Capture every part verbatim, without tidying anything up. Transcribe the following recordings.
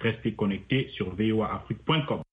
Restez connectés sur v o a afrique point com.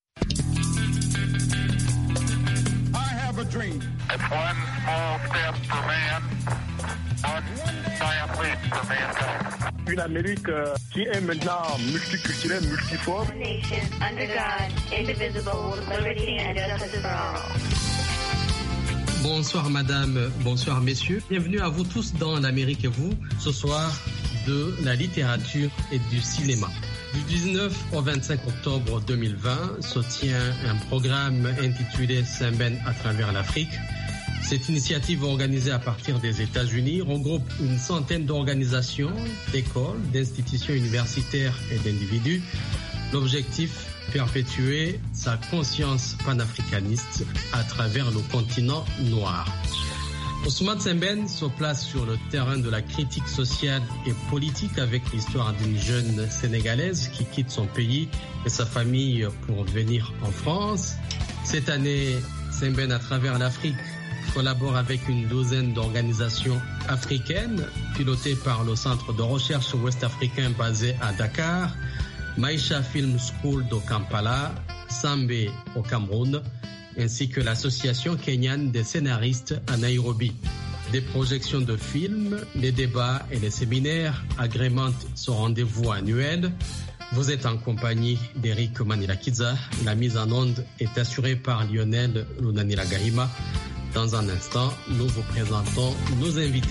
A dream. It's one small step for man, one giant leap for mankind. Une Amérique euh, qui est maintenant multiculturelle, multiforme. Nation under God, indivisible, with liberty and justice for all. Bonsoir madame, bonsoir messieurs. Bienvenue à vous tous dans l'Amérique et vous, ce soir de la littérature et du cinéma. Du dix-neuf au vingt-cinq octobre deux mille vingt se tient un programme intitulé Sembène à travers l'Afrique. Cette initiative organisée à partir des États-Unis regroupe une centaine d'organisations, d'écoles, d'institutions universitaires et d'individus. L'objectif, perpétuer sa conscience panafricaniste à travers le continent noir. Ousmane Sembène se place sur le terrain de la critique sociale et politique avec l'histoire d'une jeune Sénégalaise qui quitte son pays et sa famille pour venir en France. Cette année, Sembène à travers l'Afrique collabore avec une douzaine d'organisations africaines pilotées par le Centre de recherche ouest-africain basé à Dakar, Maïcha Film School de Kampala, Sambé au Cameroun, ainsi que l'association kenyane des scénaristes à Nairobi. Des projections de films, les débats et les séminaires agrémentent ce rendez-vous annuel. Vous êtes en compagnie d'Eric Manilakiza. La mise en onde est assurée par Lionel Lunanila-Gahima. Dans un instant, nous vous présentons nos invités.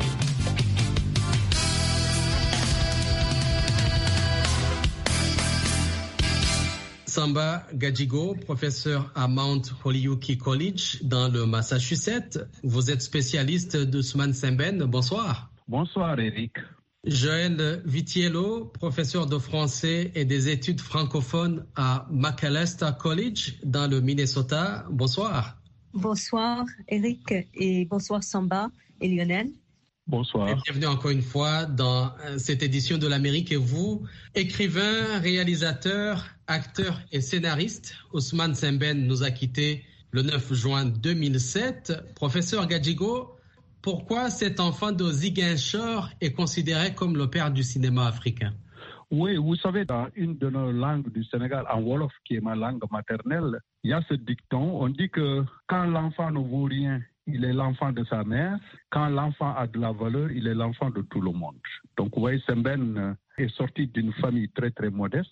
Samba Gadjigo, professeur à Mount Holyoke College dans le Massachusetts. Vous êtes spécialiste d'Ousmane Sembène. Bonsoir. Bonsoir Eric. Joël Vitiello, professeur de français et des études francophones à Macalester College dans le Minnesota. Bonsoir. Bonsoir Eric et bonsoir Samba et Lionel. Bonsoir. Et bienvenue encore une fois dans cette édition de l'Amérique et vous, écrivain, réalisateur, acteur et scénariste. Ousmane Sembène nous a quittés le neuf juin deux mille sept. Professeur Gadjigo, pourquoi cet enfant de Ziguinchor est considéré comme le père du cinéma africain? Oui, vous savez, dans une de nos langues du Sénégal, en Wolof, qui est ma langue maternelle, il y a ce dicton, on dit que quand l'enfant ne vaut rien, il est l'enfant de sa mère. Quand l'enfant a de la valeur, il est l'enfant de tout le monde. Donc, vous voyez, Sembène est sorti d'une famille très, très modeste.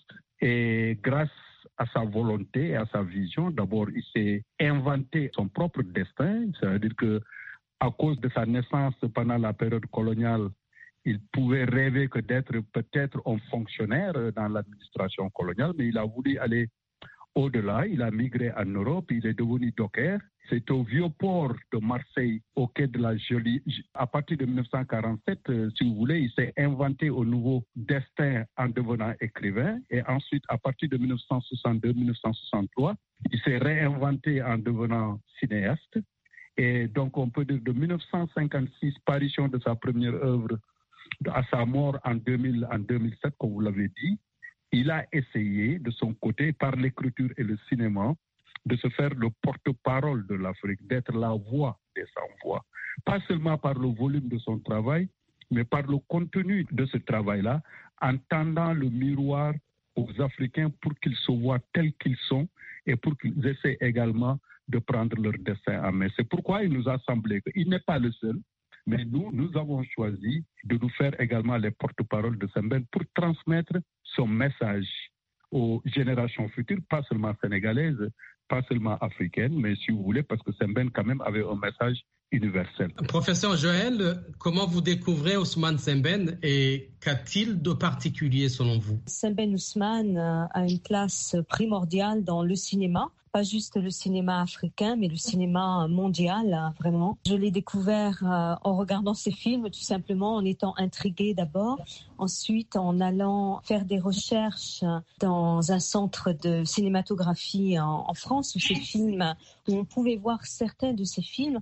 Et grâce à sa volonté et à sa vision, d'abord, il s'est inventé son propre destin. C'est-à-dire que à cause de sa naissance pendant la période coloniale, il pouvait rêver que d'être peut-être un fonctionnaire dans l'administration coloniale, mais il a voulu aller au-delà. Il a migré en Europe, il est devenu docker. C'est au vieux port de Marseille, au quai de la Jolie. À partir de dix-neuf cent quarante-sept, euh, si vous voulez, il s'est inventé un nouveau destin en devenant écrivain. Et ensuite, à partir de dix-neuf cent soixante-deux dix-neuf cent soixante-trois, il s'est réinventé en devenant cinéaste. Et donc, on peut dire de dix-neuf cent cinquante-six, parution de sa première œuvre, à sa mort en deux mille, en deux mille sept, comme vous l'avez dit, il a essayé de son côté, par l'écriture et le cinéma, de se faire le porte-parole de l'Afrique, d'être la voix des sans-voix. Pas seulement par le volume de son travail, mais par le contenu de ce travail-là, en tendant le miroir aux Africains pour qu'ils se voient tels qu'ils sont et pour qu'ils essaient également de prendre leur destin en main. C'est pourquoi il nous a semblé qu'il n'est pas le seul, mais nous, nous avons choisi de nous faire également les porte-paroles de Sembène pour transmettre son message aux générations futures, pas seulement sénégalaises, pas seulement africaines, mais si vous voulez, parce que Sembène quand même avait un message universel. Professeur Joël, comment vous découvrez Ousmane Sembène et qu'a-t-il de particulier selon vous? Sembène Ousmane a une place primordiale dans le cinéma. Pas juste le cinéma africain, mais le cinéma mondial, vraiment. Je l'ai découvert euh, en regardant ses films, tout simplement, en étant intriguée d'abord. Ensuite, en allant faire des recherches dans un centre de cinématographie en, en France, où, ces films, où on pouvait voir certains de ces films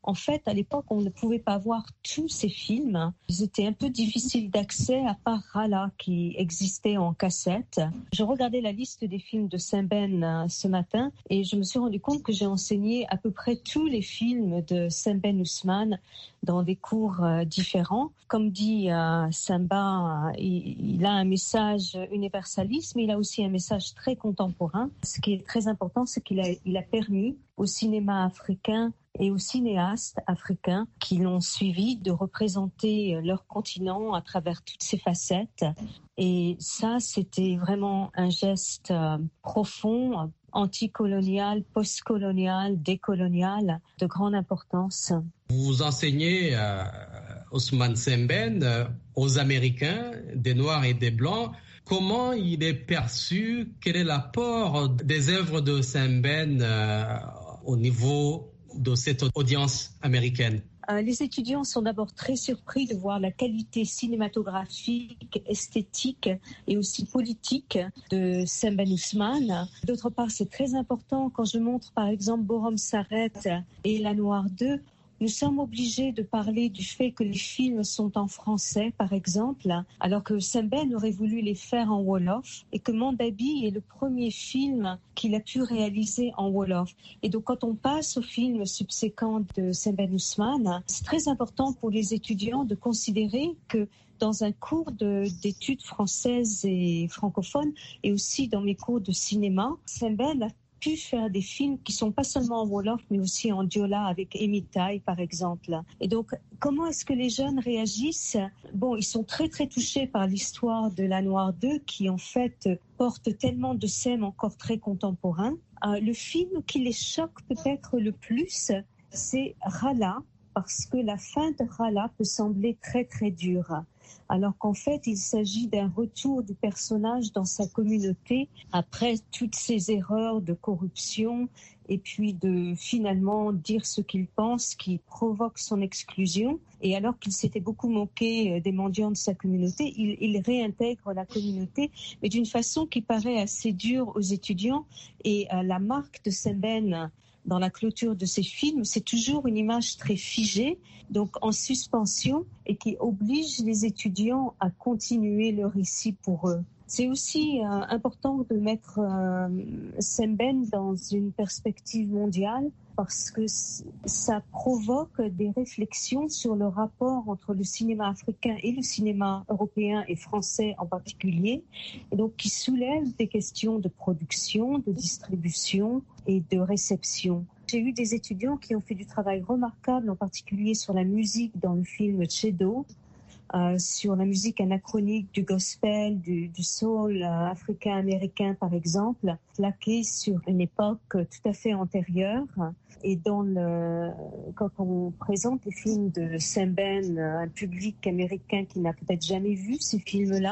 en fait, à l'époque, on ne pouvait pas voir tous ces films. Ils étaient un peu difficiles d'accès, à part Rala, qui existait en cassette. Je regardais la liste des films de Sembène euh, ce matin et je me suis rendu compte que j'ai enseigné à peu près tous les films de Sembène Ousmane dans des cours euh, différents. Comme dit euh, Samba, euh, il, il a un message universaliste, mais il a aussi un message très contemporain. Ce qui est très important, c'est qu'il a, il a permis au cinéma africain et aux cinéastes africains qui l'ont suivi de représenter leur continent à travers toutes ses facettes. Et ça, c'était vraiment un geste euh, profond, anticolonial, postcolonial, décolonial, de grande importance. Vous enseignez euh, Ousmane Sembène euh, aux Américains, des Noirs et des Blancs. Comment il est perçu? Quel est l'apport des œuvres de Sembène euh, au niveau de cette audience américaine? Euh, les étudiants sont d'abord très surpris de voir la qualité cinématographique, esthétique et aussi politique de Sembène Ousmane. D'autre part, c'est très important quand je montre par exemple Borom Saret et La Noire deux. Nous sommes obligés de parler du fait que les films sont en français, par exemple, alors que Sembène aurait voulu les faire en Wolof et que Mandabi est le premier film qu'il a pu réaliser en Wolof. Et donc, quand on passe au film subséquent de Sembène Ousmane, c'est très important pour les étudiants de considérer que dans un cours de, d'études françaises et francophones et aussi dans mes cours de cinéma, Sembène a pu faire des films qui sont pas seulement en Wolof, mais aussi en Diola avec Emitai, par exemple. Et donc, comment est-ce que les jeunes réagissent? Bon, ils sont très, très touchés par l'histoire de La Noire deux, qui, en fait, porte tellement de thèmes encore très contemporains. Euh, le film qui les choque peut-être le plus, c'est Rala, parce que la fin de Rala peut sembler très, très dure. Alors qu'en fait, il s'agit d'un retour du personnage dans sa communauté après toutes ces erreurs de corruption et puis de finalement dire ce qu'il pense qui provoque son exclusion. Et alors qu'il s'était beaucoup moqué des mendiants de sa communauté, il, il réintègre la communauté, mais d'une façon qui paraît assez dure aux étudiants. Et euh, la marque de Sembène dans la clôture de ces films, c'est toujours une image très figée, donc en suspension, et qui oblige les étudiants à continuer le récit pour eux. C'est aussi euh, important de mettre euh, Sembène dans une perspective mondiale parce que c- ça provoque des réflexions sur le rapport entre le cinéma africain et le cinéma européen et français en particulier, et donc qui soulève des questions de production, de distribution et de réception. J'ai eu des étudiants qui ont fait du travail remarquable, en particulier sur la musique dans le film Tchedo, Euh, sur la musique anachronique du gospel, du, du soul euh, africain-américain par exemple, plaqué sur une époque tout à fait antérieure. Et dans le, quand on présente les films de Sembène à un public américain qui n'a peut-être jamais vu ces films-là,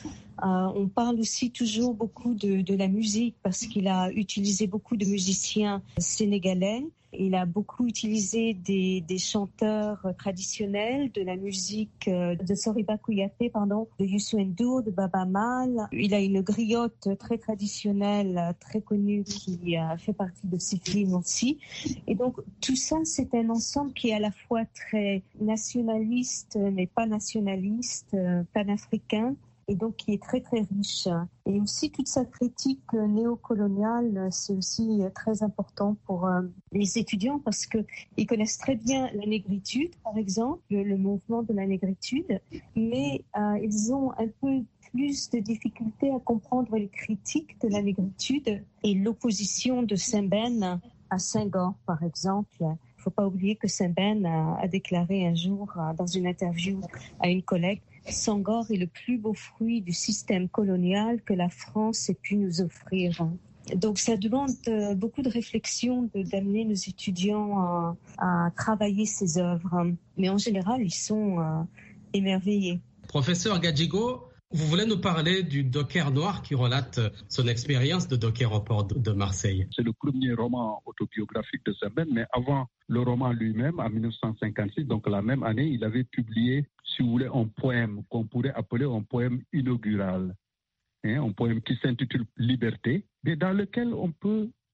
euh, on parle aussi toujours beaucoup de, de la musique parce qu'il a utilisé beaucoup de musiciens sénégalais. Il a beaucoup utilisé des, des chanteurs traditionnels, de la musique de Soriba Kouyaté, pardon, de Youssou N'Dour, de Baba Mal. Il a une griotte très traditionnelle, très connue, qui a fait partie de ses films aussi. Et donc, tout ça, c'est un ensemble qui est à la fois très nationaliste, mais pas nationaliste, panafricain, et donc qui est très très riche. Et aussi toute sa critique néocoloniale, c'est aussi très important pour euh, les étudiants parce qu'ils connaissent très bien la négritude, par exemple, le, le mouvement de la négritude, mais euh, ils ont un peu plus de difficultés à comprendre les critiques de la négritude et l'opposition de Sembène à Senghor, par exemple. Il ne faut pas oublier que Sembène a, a déclaré un jour euh, dans une interview à une collègue: Senghor est le plus beau fruit du système colonial que la France ait pu nous offrir. Donc ça demande beaucoup de réflexion de, d'amener nos étudiants à, à travailler ces œuvres. Mais en général, ils sont euh, émerveillés. Professeur Gadjigo, vous voulez nous parler du docker noir qui relate son expérience de docker au port de Marseille. C'est le premier roman autobiographique de Sembène, mais avant le roman lui-même, en dix-neuf cent cinquante-six, donc la même année, il avait publié, si vous voulez, un poème qu'on pourrait appeler un poème inaugural, hein, un poème qui s'intitule Liberté, mais dans lequel on peut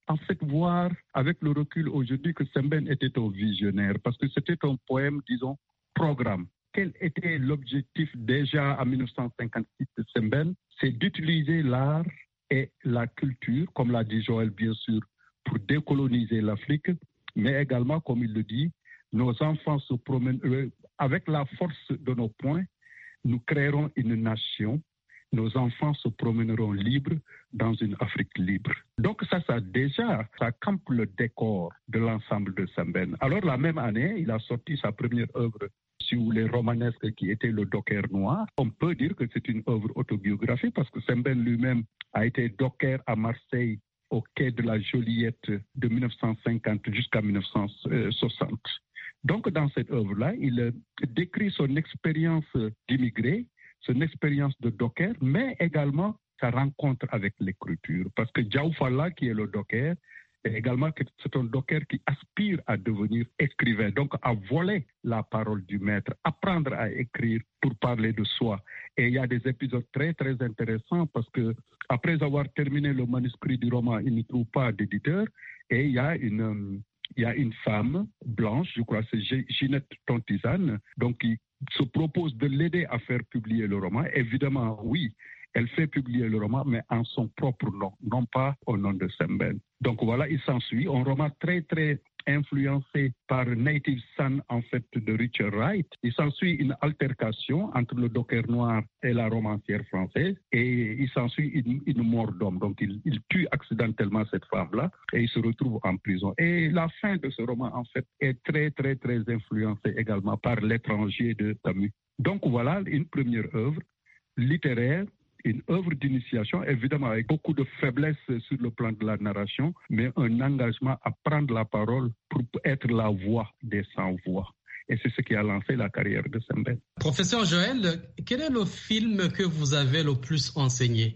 en fait voir avec le recul aujourd'hui que Sembène était un visionnaire parce que c'était un poème, disons, programme. Quel était l'objectif déjà en dix-neuf cent cinquante-six de Sembène? C'est d'utiliser l'art et la culture, comme l'a dit Joël bien sûr, pour décoloniser l'Afrique, mais également, comme il le dit, nos enfants se promènent, euh, avec la force de nos poings, nous créerons une nation, nos enfants se promèneront libres dans une Afrique libre. Donc ça, ça déjà, ça campe le décor de l'ensemble de Sembène. Alors la même année, il a sorti sa première œuvre, si vous voulez, romanesque, qui était Le Docker Noir. On peut dire que c'est une œuvre autobiographique parce que Sembène lui-même a été docker à Marseille au quai de la Joliette de dix-neuf cent cinquante jusqu'à dix-neuf cent soixante. Donc, dans cette œuvre-là, il décrit son expérience d'immigré, son expérience de docker, mais également sa rencontre avec l'écriture. Parce que Diaw Falla, qui est le docker, est également c'est un docker qui aspire à devenir écrivain, donc à voler la parole du maître, apprendre à écrire pour parler de soi. Et il y a des épisodes très, très intéressants parce que après avoir terminé le manuscrit du roman, il ne trouve pas d'éditeur et il y a une... Il y a une femme blanche, je crois, c'est Ginette Tontizane, donc qui se propose de l'aider à faire publier le roman. Évidemment, oui, elle fait publier le roman, mais en son propre nom, non pas au nom de Sembène. Donc voilà, il s'ensuit un roman très, très influencé par Native Son, en fait, de Richard Wright. Il s'ensuit une altercation entre le docker noir et la romancière française et il s'ensuit une, une mort d'homme. Donc il, il tue accidentellement cette femme-là et il se retrouve en prison. Et la fin de ce roman, en fait, est très, très, très influencée également par L'étranger de Camus. Donc voilà une première œuvre littéraire, une œuvre d'initiation, évidemment avec beaucoup de faiblesse sur le plan de la narration, mais un engagement à prendre la parole pour être la voix des sans-voix. Et c'est ce qui a lancé la carrière de Sembène. Professeur Joël, quel est le film que vous avez le plus enseigné?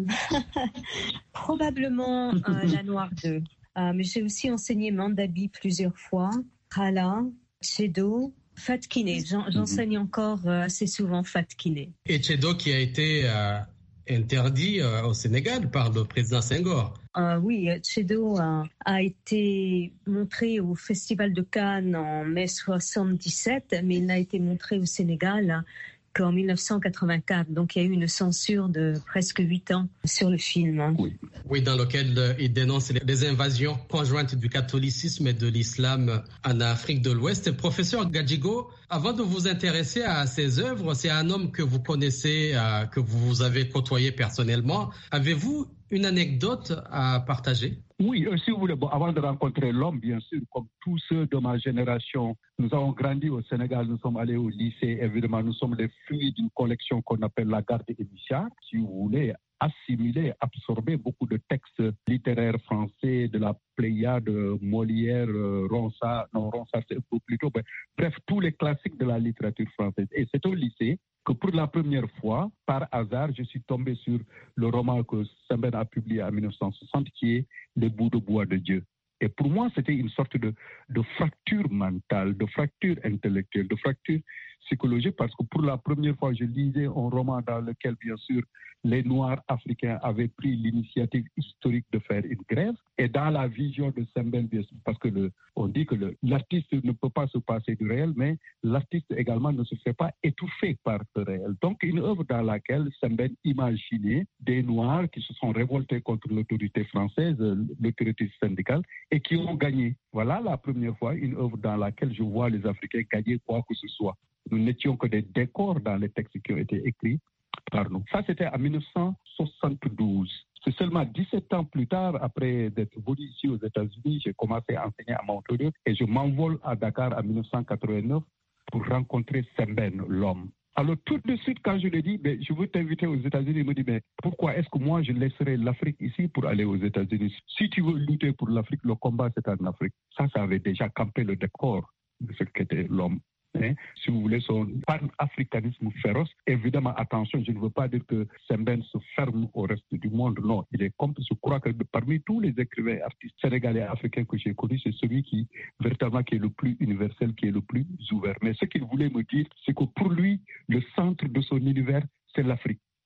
Probablement euh, La Noire deux. Euh, mais j'ai aussi enseigné Mandabi plusieurs fois, Khala, Tchedo, Fatkine. J'en, j'enseigne encore euh, assez souvent Fatkine. Et Tchedo qui a été euh, interdit euh, au Sénégal par le président Senghor. Euh, oui, Tchedo a, a été montré au Festival de Cannes en mai soixante-dix-sept, mais il n'a été montré au Sénégal qu'en dix-neuf cent quatre-vingt-quatre. Donc, il y a eu une censure de presque huit ans sur le film. Oui, oui dans lequel euh, il dénonce les, les invasions conjointes du catholicisme et de l'islam en Afrique de l'Ouest. Professeur Gadjigo, avant de vous intéresser à ces œuvres, c'est un homme que vous connaissez, euh, que vous avez côtoyé personnellement. Avez-vous une anecdote à partager? Oui, si vous voulez, bon, avant de rencontrer l'homme, bien sûr, comme tous ceux de ma génération, nous avons grandi au Sénégal, nous sommes allés au lycée, évidemment, nous sommes les fruits d'une collection qu'on appelle la Garde et Bichard, si vous voulez, assimiler, absorber beaucoup de textes littéraires français, de la Pléiade, Molière, Ronsard, non, Ronsard c'est plutôt, bref, tous les classiques de la littérature française. Et c'est au lycée que pour la première fois, par hasard, je suis tombé sur le roman que Sembène a publié en dix-neuf cent soixante, qui est Les bouts de bois de Dieu. Et pour moi, c'était une sorte de, de fracture mentale, de fracture intellectuelle, de fracture psychologique, parce que pour la première fois, je lisais un roman dans lequel, bien sûr, les Noirs africains avaient pris l'initiative historique de faire une grève. Et dans la vision de Sembène, parce que le, on dit que le, l'artiste ne peut pas se passer du réel, mais l'artiste également ne se fait pas étouffer par le réel. Donc, une œuvre dans laquelle Sembène imaginait des Noirs qui se sont révoltés contre l'autorité française, l'autorité syndicale, et qui ont gagné. Voilà la première fois une œuvre dans laquelle je vois les Africains gagner quoi que ce soit. Nous n'étions que des décors dans les textes qui ont été écrits par nous. Ça, c'était en dix-neuf cent soixante-douze. C'est seulement dix-sept ans plus tard, après d'être venu ici aux États-Unis, j'ai commencé à enseigner à Montréal et je m'envole à Dakar en dix-neuf cent quatre-vingt-neuf pour rencontrer Sembène, l'homme. Alors tout de suite, quand je lui ai dit, mais je veux t'inviter aux États-Unis, il me dit, mais pourquoi est-ce que moi je laisserai l'Afrique ici pour aller aux États-Unis? Si tu veux lutter pour l'Afrique, le combat c'est en Afrique. Ça, ça avait déjà campé le décor de ce qu'était l'homme. Hein, si vous voulez, son pan-africanisme féroce. Évidemment, attention, je ne veux pas dire que Sembène se ferme au reste du monde. Non, il est comme, je crois que parmi tous les écrivains artistes sénégalais et africains que j'ai connus, c'est celui qui, véritablement, qui est le plus universel, qui est le plus ouvert. Mais ce qu'il voulait me dire, c'est que pour lui, le centre de son univers, c'est l'Afrique.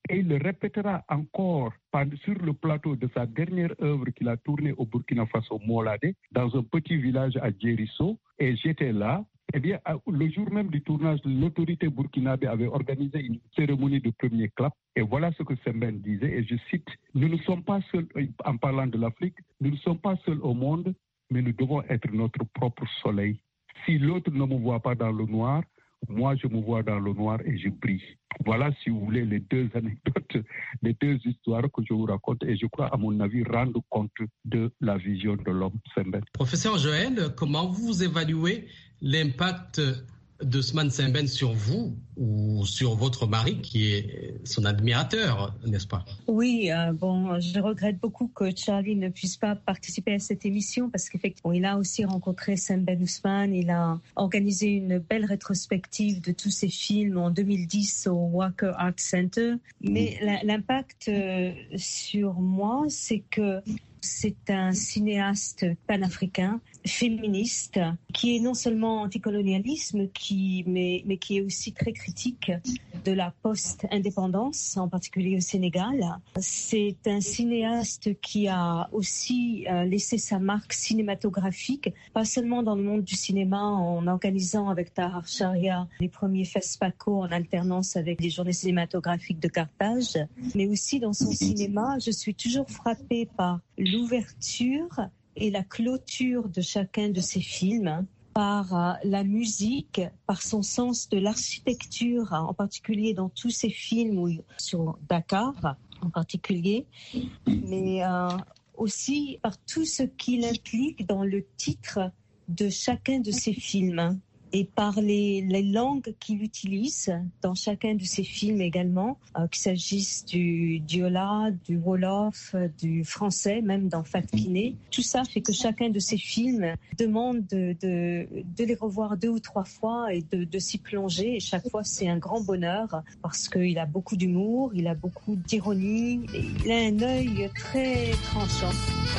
Et il le répétera encore sur le plateau de sa dernière œuvre qu'il a tournée au Burkina Faso, Molade, dans un petit village à Djerisso. Et j'étais là. Eh bien, le jour même du tournage, l'autorité burkinabé avait organisé une cérémonie de premier clap. Et voilà ce que Sembène disait, et je cite, « Nous ne sommes pas seuls, en parlant de l'Afrique, nous ne sommes pas seuls au monde, mais nous devons être notre propre soleil. Si l'autre ne me voit pas dans le noir, moi je me vois dans le noir et je brille. » Voilà, si vous voulez, les deux anecdotes, les deux histoires que je vous raconte, et je crois, à mon avis, rendre compte de la vision de l'homme Sembène. Professeur Joël, comment vous évaluez l'impact d'Ousmane Sembène sur vous ou sur votre mari qui est son admirateur, n'est-ce pas? Oui, euh, bon, je regrette beaucoup que Charlie ne puisse pas participer à cette émission parce qu'effectivement, il a aussi rencontré Sembène Ousmane. Il a organisé une belle rétrospective de tous ses films en deux mille dix au Walker Art Center. Mais l'impact euh, sur moi, c'est que c'est un cinéaste panafricain, féministe, qui est non seulement anticolonialisme, qui, mais, mais qui est aussi très critique de la post-indépendance, en particulier au Sénégal. C'est un cinéaste qui a aussi euh, laissé sa marque cinématographique, pas seulement dans le monde du cinéma, en organisant avec Tahar Sharia les premiers FESPACO en alternance avec les journées cinématographiques de Carthage, mais aussi dans son cinéma. Je suis toujours frappée par l'ouverture et la clôture de chacun de ses films, par euh, la musique, par son sens de l'architecture, en particulier dans tous ses films, où, sur Dakar en particulier, mais euh, aussi par tout ce qu'il implique dans le titre de chacun de ses films. Et par les, les langues qu'il utilise dans chacun de ses films également, euh, qu'il s'agisse du diola, du wolof, du français, même dans Fatkiné. Tout ça fait que chacun de ses films demande de, de, de les revoir deux ou trois fois et de, de s'y plonger. Et chaque fois, c'est un grand bonheur parce qu'il a beaucoup d'humour, il a beaucoup d'ironie, et il a un œil très tranchant.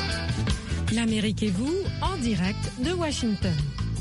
L'Amérique et vous, en direct de Washington.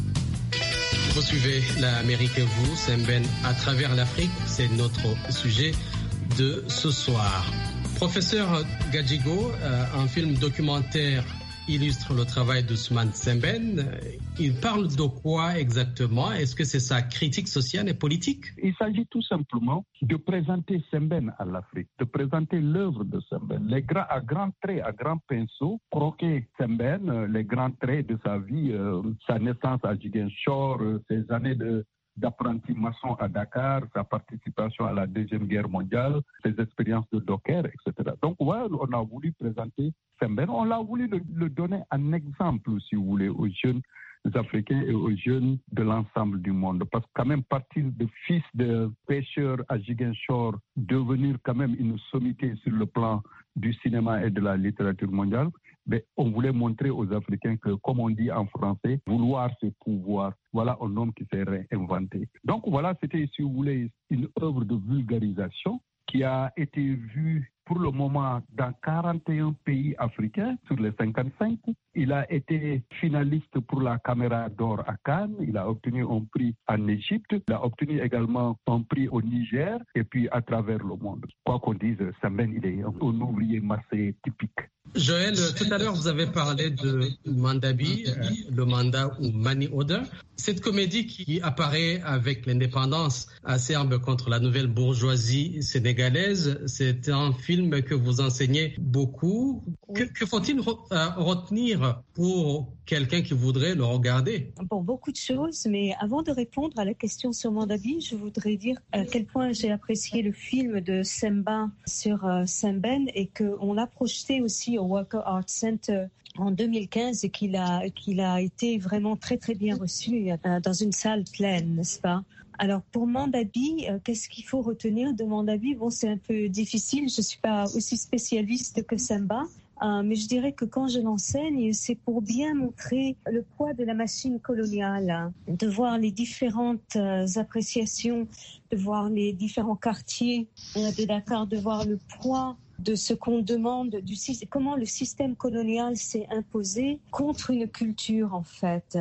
Vous suivez l'Amérique et vous, Sembène à travers l'Afrique, c'est notre sujet de ce soir. Professeur Gadjigo, euh, un film documentaire illustre le travail d'Ousmane Sembène. Il parle de quoi exactement? Est-ce que c'est sa critique sociale et politique? Il s'agit tout simplement de présenter Sembène à l'Afrique, de présenter l'œuvre de Sembène, les grands, à grands traits, à grands pinceaux, croquer Sembène, les grands traits de sa vie, euh, sa naissance à Ziguinchor, euh, ses années de d'apprenti maçon à Dakar, sa participation à la Deuxième Guerre mondiale, ses expériences de docker, et cetera. Donc, ouais, on a voulu présenter Sembène, on l'a voulu le, le donner en exemple, si vous voulez, aux jeunes Africains et aux jeunes de l'ensemble du monde. Parce que quand même, partir de fils de pêcheurs à Ziguinchor, devenir quand même une sommité sur le plan du cinéma et de la littérature mondiale, mais on voulait montrer aux Africains que, comme on dit en français, vouloir c'est pouvoir. Voilà un homme qui s'est réinventé. Donc voilà, c'était, si vous voulez, une œuvre de vulgarisation qui a été vue pour le moment dans quarante et un pays africains sur les cinquante-cinq. Il a été finaliste pour la Caméra d'Or à Cannes. Il a obtenu un prix en Égypte. Il a obtenu également un prix au Niger et puis à travers le monde. Quoi qu'on dise, Sembène, il est un ouvrier marseillais typique. Joël, tout à l'heure, vous avez parlé de Mandabi, euh, le mandat ou Mani Order. Cette comédie qui apparaît avec l'indépendance acerbe contre la nouvelle bourgeoisie sénégalaise, c'est un film que vous enseignez beaucoup. Que, que faut-il re, euh, retenir pour quelqu'un qui voudrait le regarder? Bon, beaucoup de choses, mais avant de répondre à la question sur Mandabi, je voudrais dire à quel point j'ai apprécié le film de Semba sur euh, Sembène et qu'on l'a projeté aussi au Walker Art Center en deux mille quinze et qu'il a, qu'il a été vraiment très très bien reçu euh, dans une salle pleine, n'est-ce pas? Alors pour Mandabi, euh, qu'est-ce qu'il faut retenir de Mandabi? Bon, c'est un peu difficile, je ne suis pas aussi spécialiste que Semba, euh, mais je dirais que quand je l'enseigne, c'est pour bien montrer le poids de la machine coloniale, hein, de voir les différentes euh, appréciations, de voir les différents quartiers euh, de Dakar, de voir le poids de ce qu'on demande, du, comment le système colonial s'est imposé contre une culture en fait.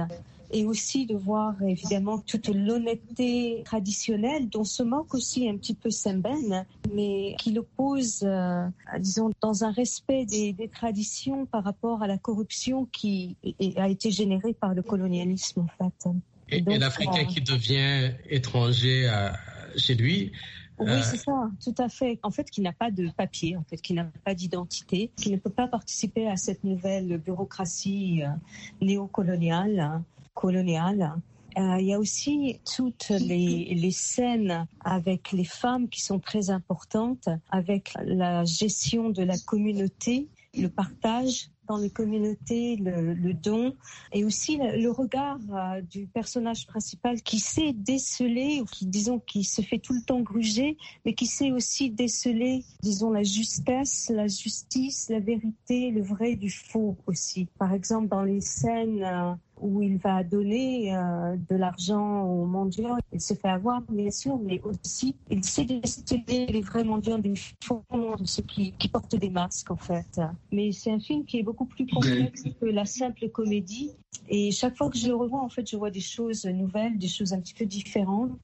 et aussi de voir évidemment toute l'honnêteté traditionnelle dont se moque aussi un petit peu Sembène, mais qui l'oppose, euh, disons, dans un respect des, des traditions par rapport à la corruption qui est, a été générée par le colonialisme en fait. Et, Donc, et l'Africain euh, qui devient étranger à, chez lui. Oui, euh... c'est ça, tout à fait. En fait, qui n'a pas de papier, en fait, qui n'a pas d'identité, qui ne peut pas participer à cette nouvelle bureaucratie euh, néocoloniale, hein, coloniale. Euh, il y a aussi toutes les, les scènes avec les femmes qui sont très importantes, avec la gestion de la communauté, le partage dans les communautés, le, le don, et aussi le, le regard euh, du personnage principal qui sait déceler, ou qui, disons, qui se fait tout le temps gruger, mais qui sait aussi déceler, disons, la justesse, la justice, la vérité, le vrai du faux aussi. Par exemple, dans les scènes euh, où il va donner euh, de l'argent aux mendiants, il se fait avoir, bien sûr, mais aussi il sait déceler les vrais mendiants des faux, de ceux qui, qui portent des masques, en fait. Mais c'est un film qui est beaucoup plus complexe que la simple comédie. Et chaque fois que je le revois, en fait, je vois des choses nouvelles, des choses un petit peu différentes.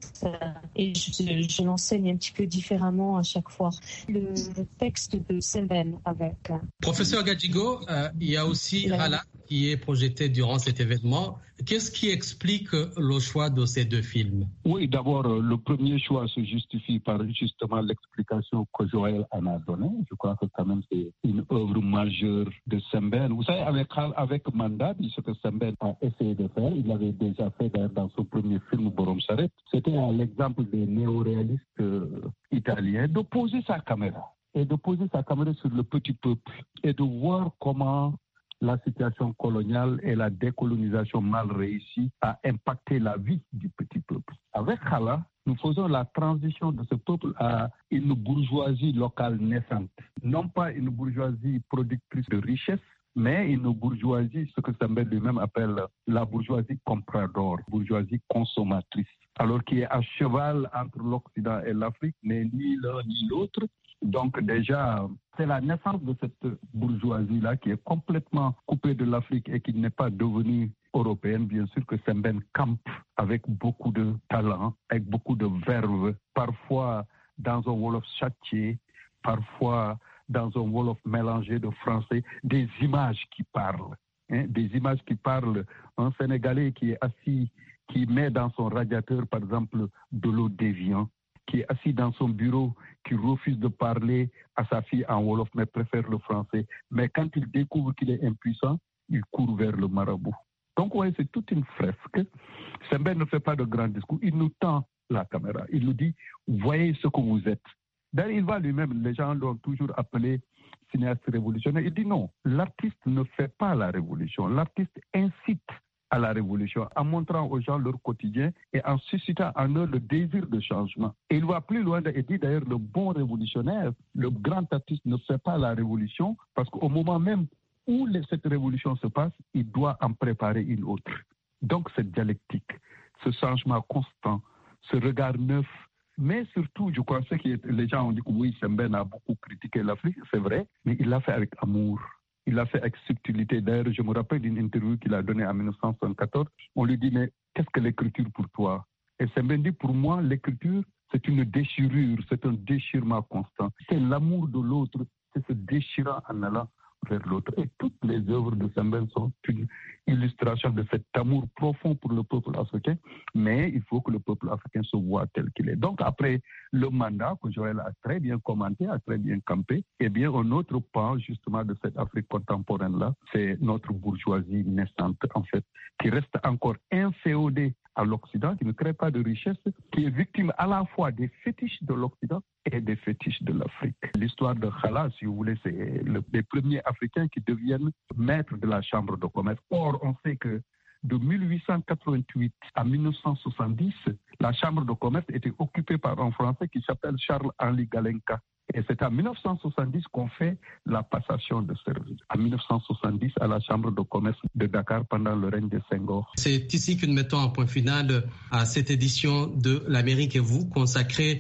Et je, je l'enseigne un petit peu différemment à chaque fois. Le, le texte de Sembène avec. Professeur Gadjigo, euh, il y a aussi ouais. Hala qui est projeté durant cet événement. Qu'est-ce qui explique le choix de ces deux films? Oui, d'abord, le premier choix se justifie par justement l'explication que Joël en a donnée. Je crois que quand même c'est une œuvre majeure de Sembène. Vous savez, avec, avec Manda, ce que Sembène a essayé de faire, il l'avait déjà fait dans, dans son premier film Borom Saret. C'était à l'exemple des néo-réalistes euh, italiens de poser sa caméra et de poser sa caméra sur le petit peuple et de voir comment la situation coloniale et la décolonisation mal réussie a impacté la vie du petit peuple. Avec Hala, nous faisons la transition de ce peuple à une bourgeoisie locale naissante. Non pas une bourgeoisie productrice de richesse, mais une bourgeoisie, ce que Sembène lui-même appelle la bourgeoisie comprador, bourgeoisie consommatrice. Alors qui est à cheval entre l'Occident et l'Afrique, mais ni l'un ni l'autre. Donc déjà, c'est la naissance de cette bourgeoisie-là qui est complètement coupée de l'Afrique et qui n'est pas devenue européenne. Bien sûr que Sembène campe avec beaucoup de talent, avec beaucoup de verve, parfois dans un Wolof châtié, parfois dans un Wolof mélangé de français, des images qui parlent. Hein, des images qui parlent. Un Sénégalais qui est assis, qui met dans son radiateur, par exemple, de l'eau d'évian, qui est assis dans son bureau, qui refuse de parler à sa fille en Wolof, mais préfère le français. Mais quand il découvre qu'il est impuissant, il court vers le marabout. Donc, ouais, c'est toute une fresque. Sembène ne fait pas de grands discours. Il nous tend la caméra. Il nous dit, voyez ce que vous êtes. D'ailleurs, il va lui-même, les gens l'ont toujours appelé cinéaste révolutionnaire. Il dit non, l'artiste ne fait pas la révolution. L'artiste incite à la révolution, en montrant aux gens leur quotidien et en suscitant en eux le désir de changement. Et il va plus loin et dit d'ailleurs le bon révolutionnaire, le grand artiste ne fait pas la révolution parce qu'au moment même où cette révolution se passe, il doit en préparer une autre. Donc cette dialectique, ce changement constant, ce regard neuf, mais surtout, je crois que les gens ont dit que oui, Sembène a beaucoup critiqué l'Afrique, c'est vrai, mais il l'a fait avec amour. Il l'a fait avec subtilité. D'ailleurs, je me rappelle d'une interview qu'il a donnée en dix-neuf cent soixante-quatorze. On lui dit, mais qu'est-ce que l'écriture pour toi? Et Sembène dit, pour moi, l'écriture, c'est une déchirure, c'est un déchirement constant. C'est l'amour de l'autre, c'est se déchirant en allant vers l'autre. Et toutes les œuvres de Sembène sont une illustration de cet amour profond pour le peuple africain, mais il faut que le peuple africain se voit tel qu'il est. Donc après le mandat que Joël a très bien commenté, a très bien campé, eh bien un autre pan justement de cette Afrique contemporaine-là, c'est notre bourgeoisie naissante en fait, qui reste encore inféodée à l'Occident, qui ne crée pas de richesse, qui est victime à la fois des fétiches de l'Occident et des fétiches de l'Afrique. L'histoire de Hala, si vous voulez, c'est le, les premiers Africains qui deviennent maîtres de la Chambre de commerce. Or, on sait que de mille huit cent quatre-vingt-huit à mille neuf cent soixante-dix, la Chambre de commerce était occupée par un Français qui s'appelle Charles-Henri Galenka. Et c'est en mille neuf cent soixante-dix qu'on fait la passation de service. En mille neuf cent soixante-dix, à la Chambre de commerce de Dakar pendant le règne de Senghor. C'est ici que nous mettons un point final à cette édition de l'Amérique et vous, consacrée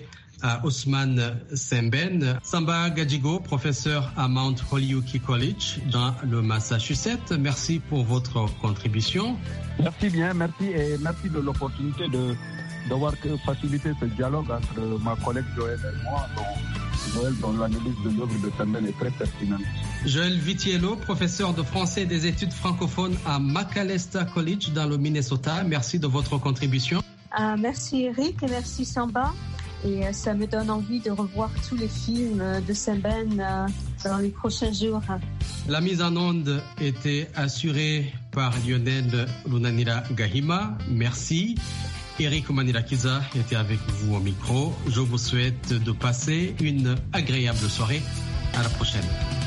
à Ousmane Sembène. Samba Gadjigo, professeur à Mount Holyoke College dans le Massachusetts. Merci pour votre contribution. Merci bien, merci et merci de l'opportunité de, d'avoir facilité ce dialogue entre ma collègue Joël et moi. Donc, Joël, dont l'analyse de l'œuvre de Sembène est très pertinente. Joël Vitiello, professeur de français et des études francophones à Macalester College dans le Minnesota. Merci de votre contribution. Euh, merci Eric et merci Samba. Et euh, ça me donne envie de revoir tous les films de Sembène euh, dans les prochains jours. La mise en onde était assurée par Lionel Lunanira Gahima. Merci. Eric Manirakiza était avec vous au micro. Je vous souhaite de passer une agréable soirée. À la prochaine.